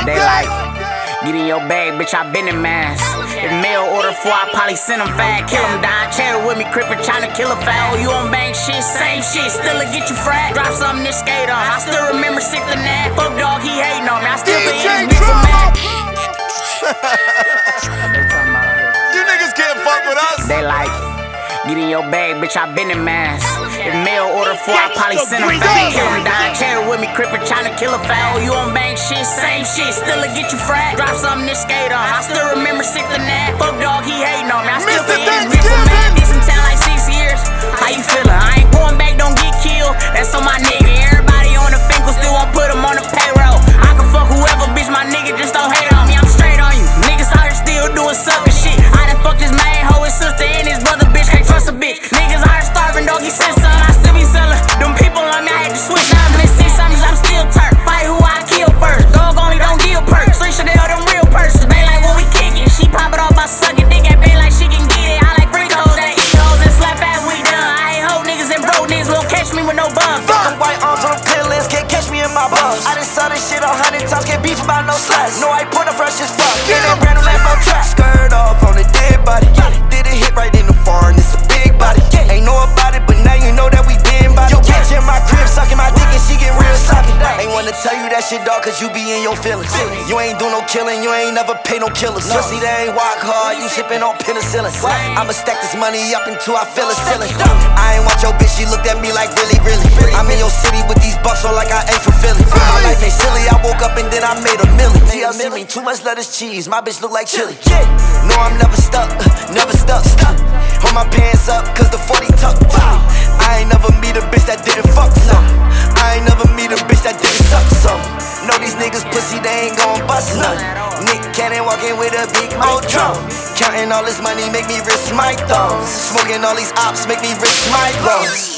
They like, get in your bag, bitch, I been in mass. If mail order for, I probably send them fat. Kill them down, cherry with me, crippin' tryna kill a foul. You on bank shit, same shit, still'll get you fragged. Drop something this skate on, I still remember 6th and that. Fuck dog, he hating on me, I still be in this bitch for mad. You niggas can't fuck with us. They like, get in your bag, bitch, I been in mass. If mail order for, I probably send them fat. Kill them down, cherry with me, crippin' tryna kill a foul. You on bank shit, same shit, still'll get you fragged. Drop something this skate on, I still remember 6th and that. Fuck dog, he hating on me, I still be in this bitch for mad. Did some town like 6 years, how you feelin'? I ain't going back, don't get killed, that's on my nigga. Everybody on the finger still won't put him on the payroll. I can fuck whoever, bitch, my nigga just don't hate on me. I'm straight on you, niggas out here still doing sucker shit. I done fucked his main hoe, his sister and his brother, bitch, can't trust a bitch. Niggas out here starving, dog, he said something, I still be sellin'. Them people on me, I had to switch now, but they see something, I'm still turned. Fight who I kill first, dog only don't deal perks. Street shit, they all them real persons. They like when we kick it, she pop it off by sucking dick at bay like she can get it. I like freak hoes that eat hoes and slap ass when we done. I hate hoe niggas and broke niggas, won't catch me with no bums. Them white arms on them clear lens, can't catch me in my bums. I done saw this shit 100 times, can't beef about no slice. No, I put up fresh as fuck, in that brand new Lambo trap. Skirt off on the dead body, did it hit right in the foreign, it's a big body. Ain't know about it, but now you know that we been by it. Yo, bitch in my crib, sucking my dick and she get real sloppy. Ain't wanna tell you that shit, dog, cause you be in your feelings. You ain't do no killing, you ain't never pay no killers. Pussy, they ain't walk hard, you sippin' on penicillin. I'ma stack this money up until I feel a ceiling. I ain't want your bitch, she looked at me like really, really. I'm in your city with these bucks on like I ain't from Philly. My life ain't silly, I woke up and then I made a million. TLC mean too much lettuce cheese, my bitch look like chili. No, I'm never stuck, never stuck. Hold my pants up, cause the 40 tucked. I ain't never meet a bitch that didn't fuck some. I ain't never meet a bitch that didn't suck some. Know these niggas pussy, they ain't gon' bust none. Nick Cannon walking with a big old drum. Counting all this money make me risk my thumbs. Smoking all these ops make me risk my lungs.